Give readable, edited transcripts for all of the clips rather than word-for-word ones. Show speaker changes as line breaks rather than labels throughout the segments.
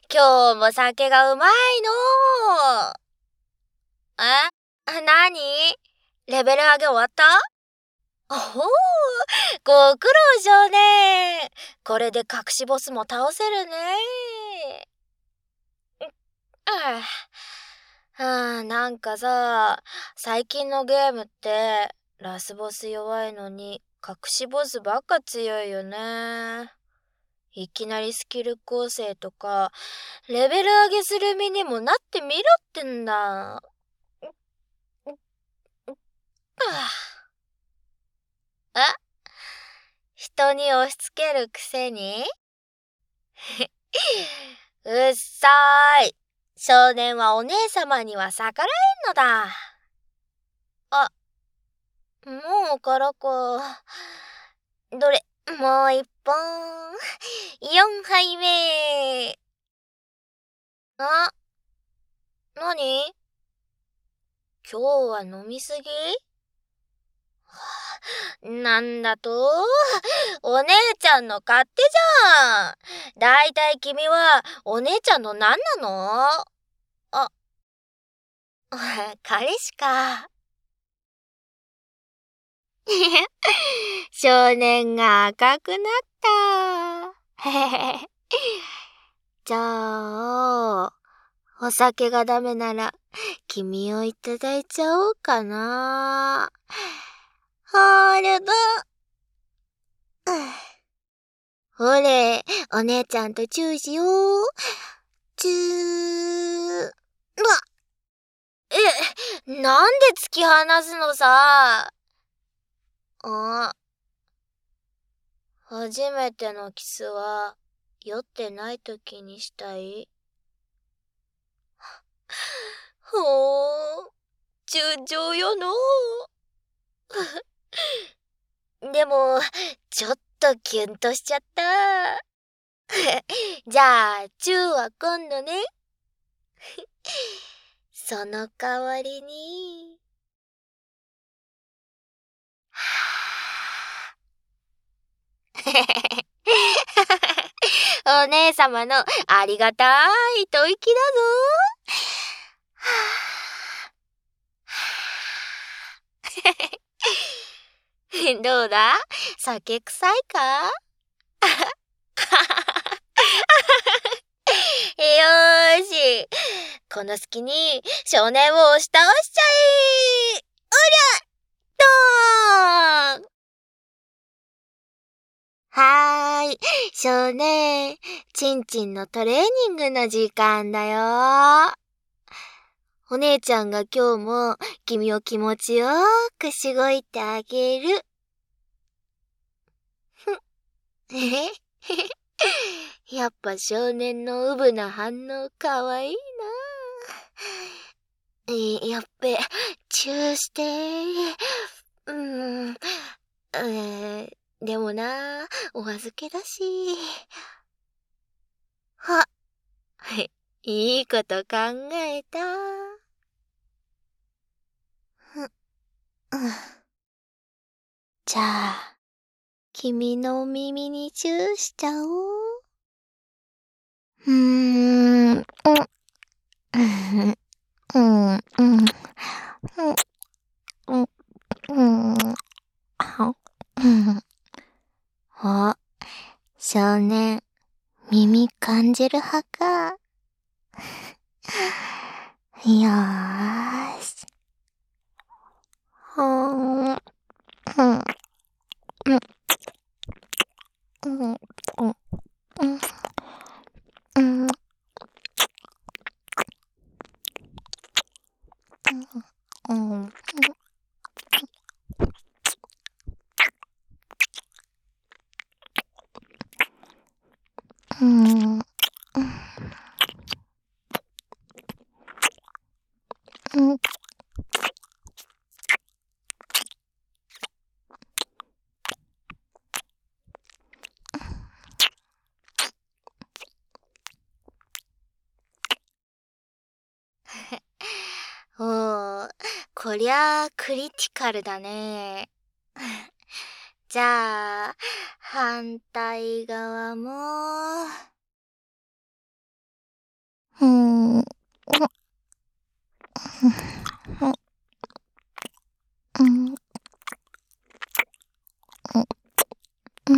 今日も酒がうまいの。なに？レベル上げ終わった？おほー、ご苦労少年。これで隠しボスも倒せるね。なんかさ、最近のゲームってラスボス弱いのに隠しボスばっか強いよね。いきなりスキル構成とかレベル上げする身にもなってみろってんだ。人に押し付けるくせにうっさーい。少年はお姉様には逆らえんのだ。もうからか。どれ、もう一本。4杯目。なに？今日は飲みすぎ？なんだと？お姉ちゃんの勝手じゃん。だいたい君はお姉ちゃんの何なの？彼氏か。少年が赤くなった。じゃあ、お酒がダメなら君をいただいちゃおうかな。ホールド。ほれ、お姉ちゃんとチューしよう。チュー。なんで突き放すのさ。初めてのキスは酔ってない時にしたい？ほー、純情よの。でも、ちょっとキュンとしちゃった。じゃあ、チューは今度ね。その代わりに。お姉様のありがたい吐息だぞ。どうだ？酒臭いか？よーし。この隙に少年を押し倒しちゃえ！ドーン！はーい。少年、ちんちんのトレーニングの時間だよ。お姉ちゃんが今日も君を気持ちよくしごいてあげる。やっぱ少年のウブな反応かわいいな。やっべ、チューして。でもな、お預けだし。いいこと考えた。じゃあ、君のお耳にチューしちゃおう。お、少年、耳感じる派か。よーし。おー、こりゃあクリティカルだね。じゃあ、反対側も。 うん、うん、うん、うん、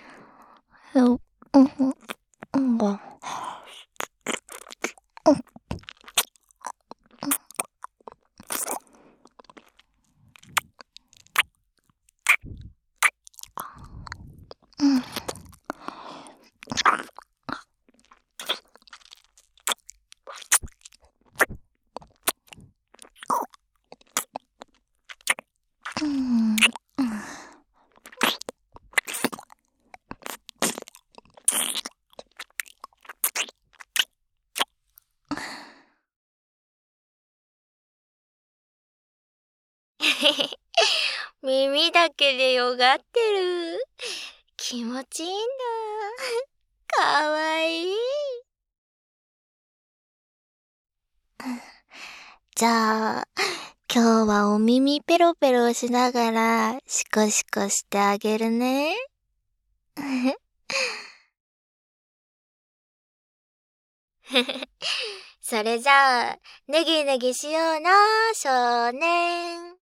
耳だけでよがってる。気持ちいいんだ。かわいい。じゃあ、今日はお耳ペロペロしながらシコシコしてあげるね。それじゃあ、ネギネギしような、少年。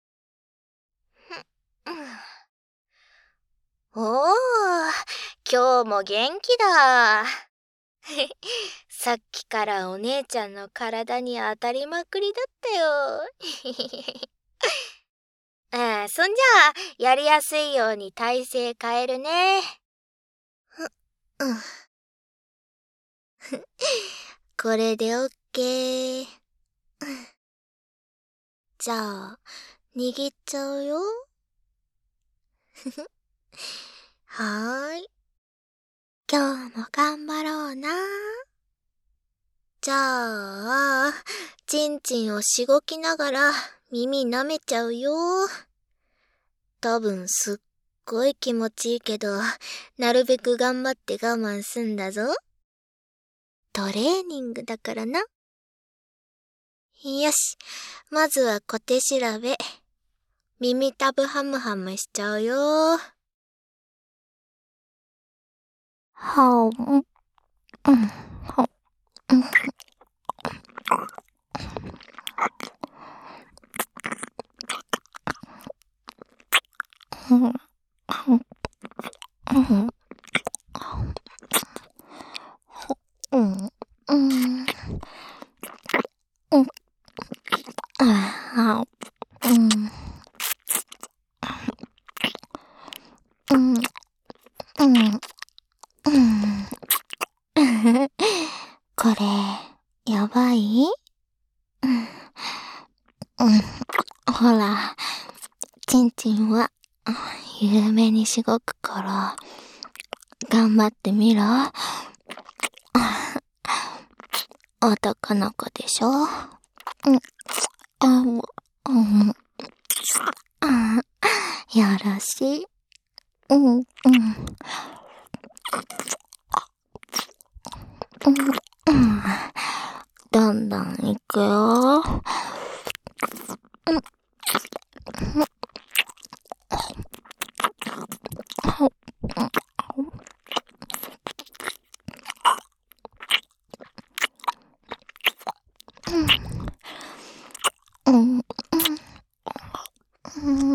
おー、今日も元気だ。さっきからお姉ちゃんの体に当たりまくりだったよ。そんじゃあ、やりやすいように体勢変えるね。これでオッケー。じゃあ、握っちゃうよ。はーい。今日も頑張ろうな。じゃあ、ちんちんをしごきながら耳舐めちゃうよ。多分すっごい気持ちいいけど、なるべく頑張って我慢すんだぞ。トレーニングだからな。よし、まずは小手調べ。耳たぶハムハムしちゃうよ。はん、うん、はん、うん、うん、うん、うん、うん、うん、あ、うん、うん、うん、うん。これ、やばい？うん、うん。ほら、ちんちんは、有名にしごくから、頑張ってみろ。男の子でしょ？うん、あ、もう、うん、あ、よろしい。うん、うん、うん、うん。どんどん行くよ。うん、うん、うん、うん、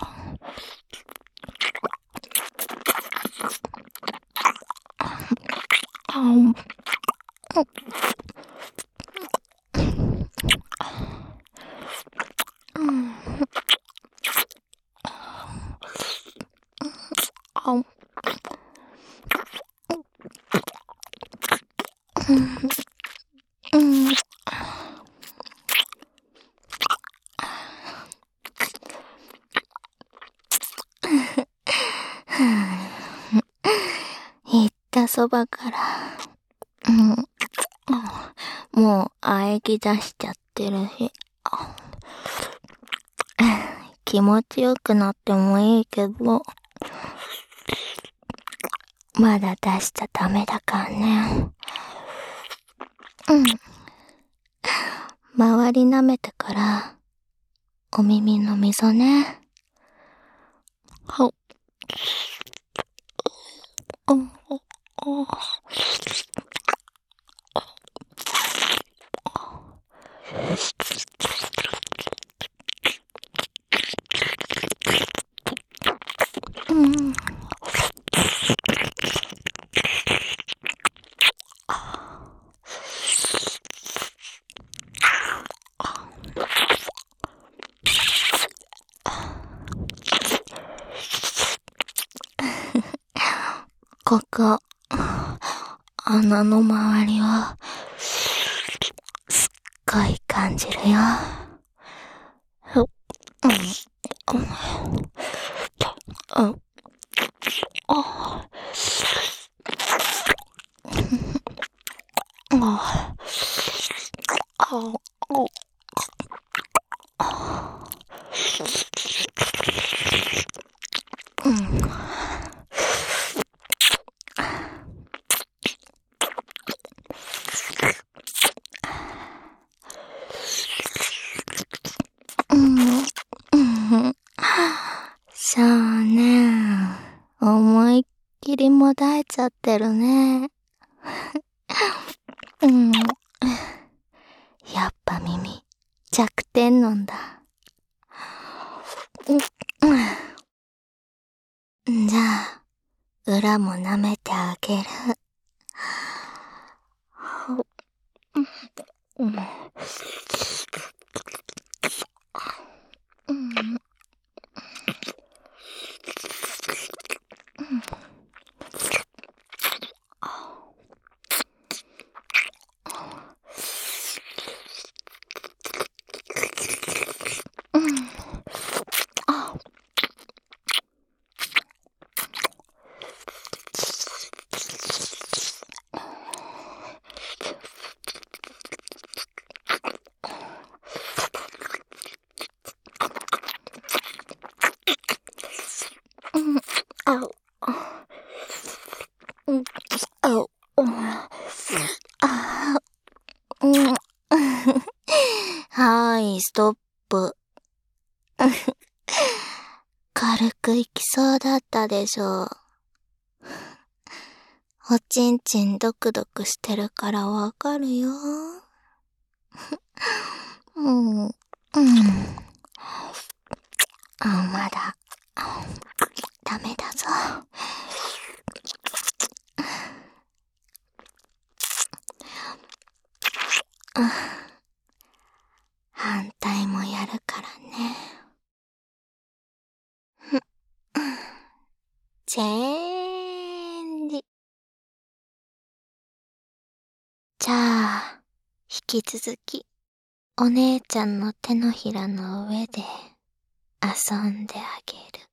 うん、うん、うん。言ったそばから、うん、もう喘ぎ出しちゃってるし、気持ちよくなってもいいけど、まだ出しちゃダメだからね。うん。周り舐めてから、お耳の溝ね。は、うん、 ここ、穴の周りを、すっごい感じるよ。そうね。思いっきりもだえちゃってるね。やっぱ耳、弱点なんだ。じゃあ、裏も舐めてあげる。はい、ストップ。軽くいきそうだったでしょ。おちんちんドクドクしてるからわかるよ。まだ、ダメだぞ。反対もやるからね。チェンジ。じゃあ、引き続き、お姉ちゃんの手のひらの上で遊んであげる。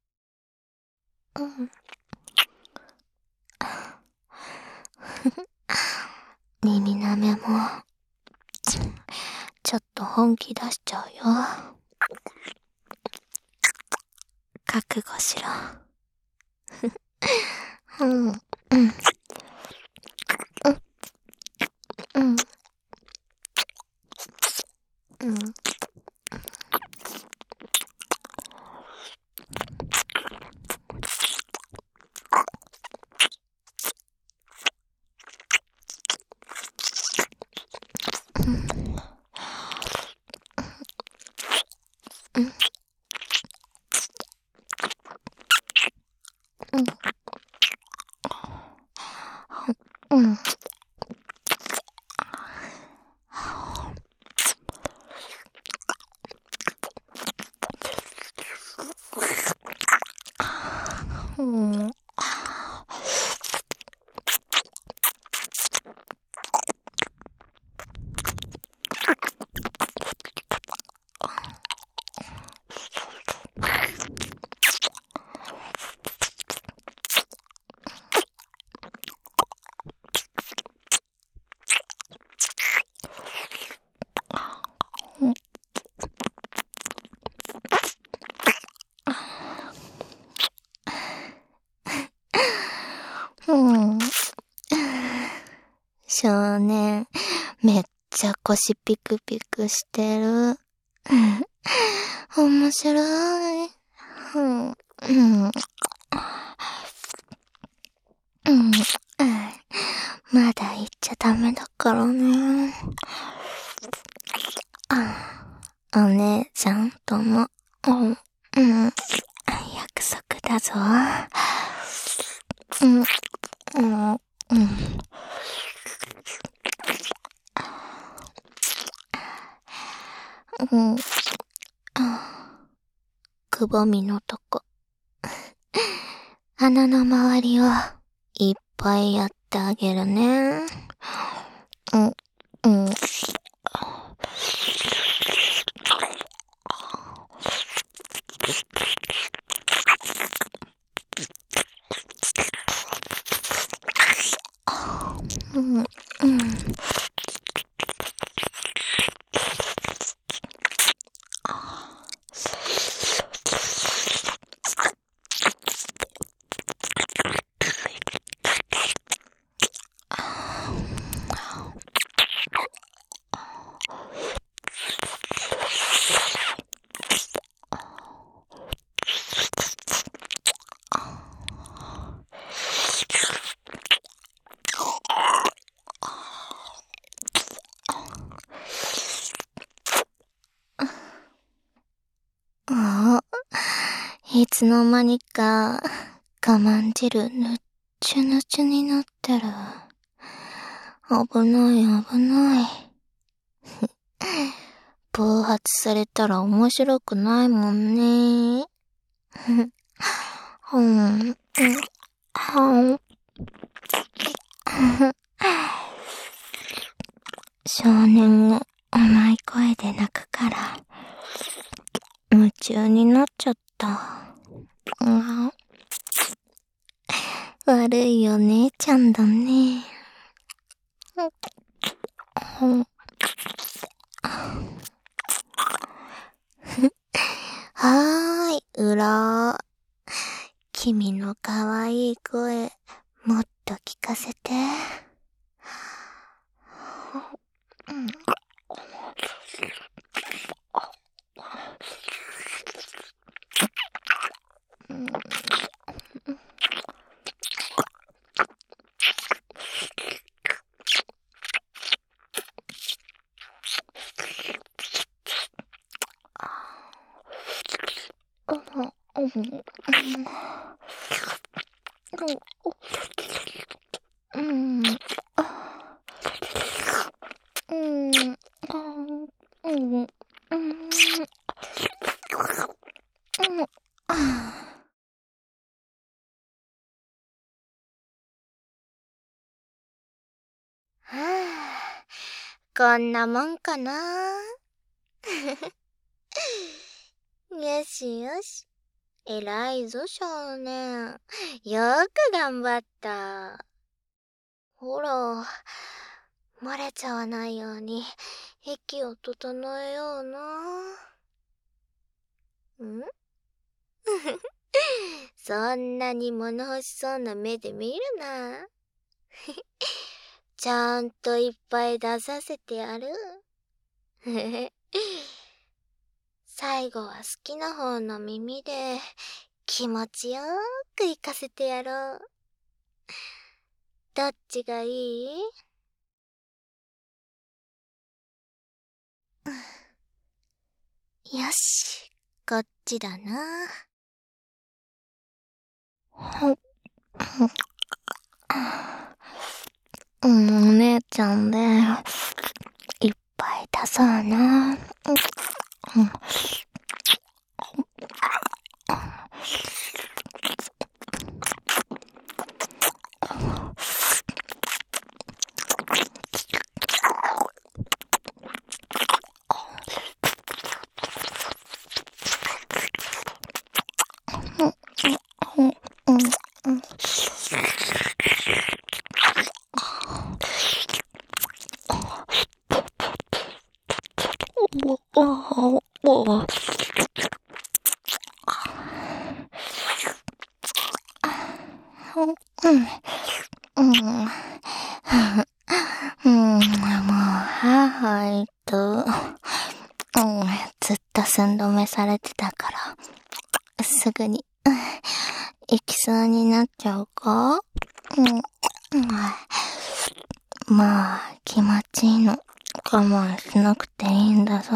耳なめも、ちょっと本気出しちゃうよ。覚悟しろ。少年、めっちゃ腰ピクピクしてる。面白い。まだ言っちゃダメだからね。お姉ちゃんとの、約束だぞ。くぼみのとこ。穴の周りを一ぱいやってあげるね。いつの間にか、我慢汁ぬっちゅぬちゅになってる。危ない危ない。暴発されたら面白くないもんね。少年が甘い声で泣くから、夢中になっちゃった。悪いお姉ちゃんだね。はーい、うら。君のかわいい声、もっと聞かせて。こんなもんかな。よしよし。偉いぞ少年。よく頑張った。ほら、漏れちゃわないように息を整えような。そんなに物欲しそうな目で見るな。ちゃんといっぱい出させてやる。最後は好きな方の耳で気持ちよく行かせてやろう。どっちがいい？よし、こっちだな。お姉ちゃんでいっぱい出そうな。ずっと寸止めされてたから、すぐに、行きそうになっちゃうか？まあ、気持ちいいの。我慢しなくていいんだぞ。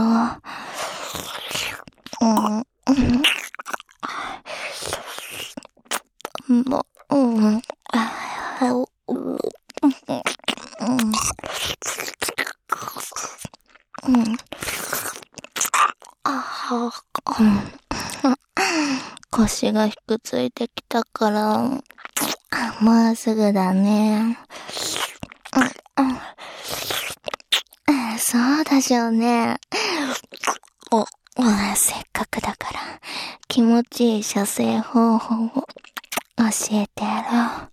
腰がひくついてきたから、 もうすぐだね。そうでしょうね。せっかくだから気持ちいい射精方法を教えてやろ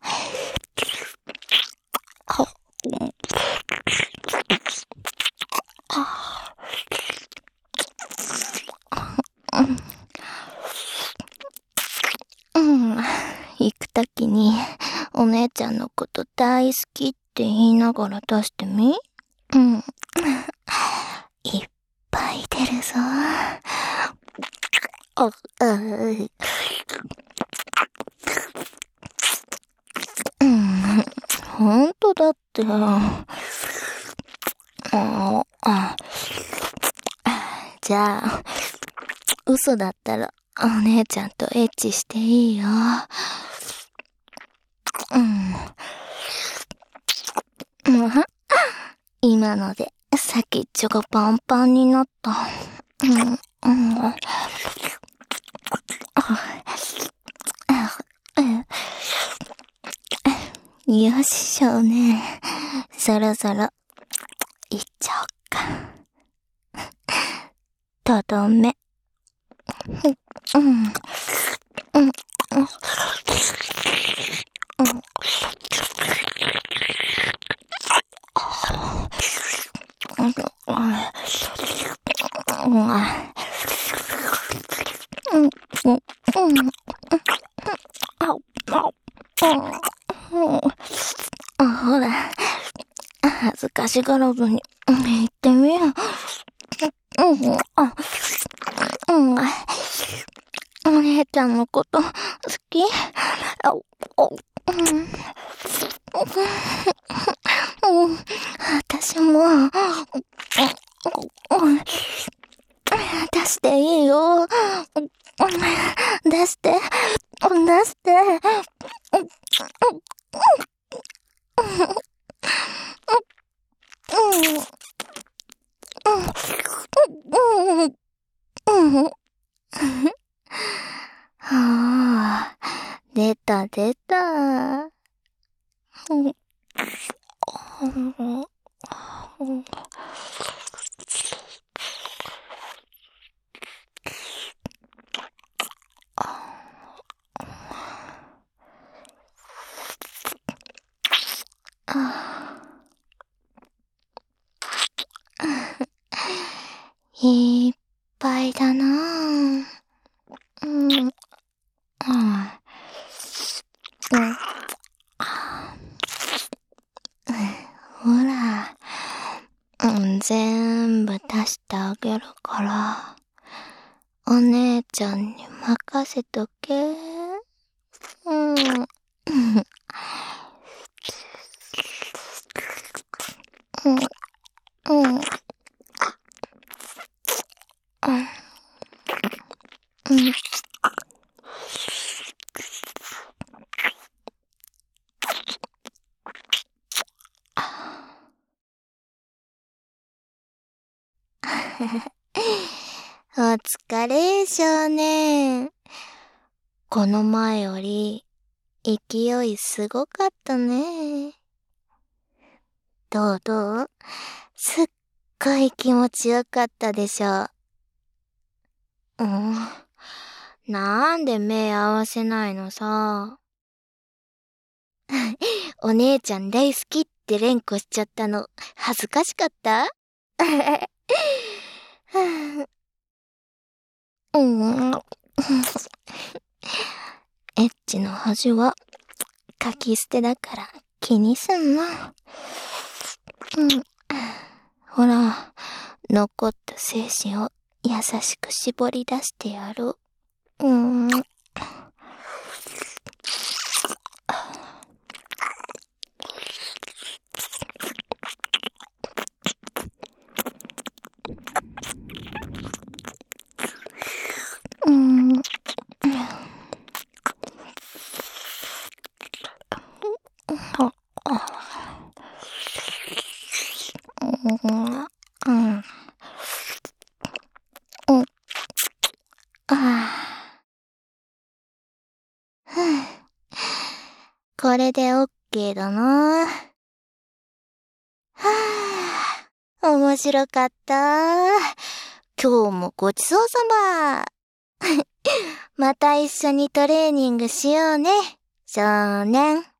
う。行くときにお姉ちゃんのこと大好きって言いながら出してみ。いっぱい出るぞ。ほんとだって。じゃあ、嘘だったらお姉ちゃんとエッチしていいよ。今ので先っちょがパンパンになった。よし、少年。そろそろ、いっちゃおっか。とどめ。ほら、恥ずかしがらずに、言ってみよう。お姉ちゃんのこと好き？私も、出していいよ。出して、出して。はあ、出た出た。いっぱいだなぁ。ほら、全部出してあげるから、お姉ちゃんに任せとけ。お疲れ、少年。この前より、勢いすごかったね。どうすっごい気持ちよかったでしょ。なんで目合わせないのさ。お姉ちゃん大好きって連呼しちゃったの、恥ずかしかった？エッチの恥は書き捨てだから気にすんな。ほら、残った精子を優しく絞り出してやる。 これでオッケーだな。はぁ、面白かった。今日もごちそうさま。また一緒にトレーニングしようね、少年。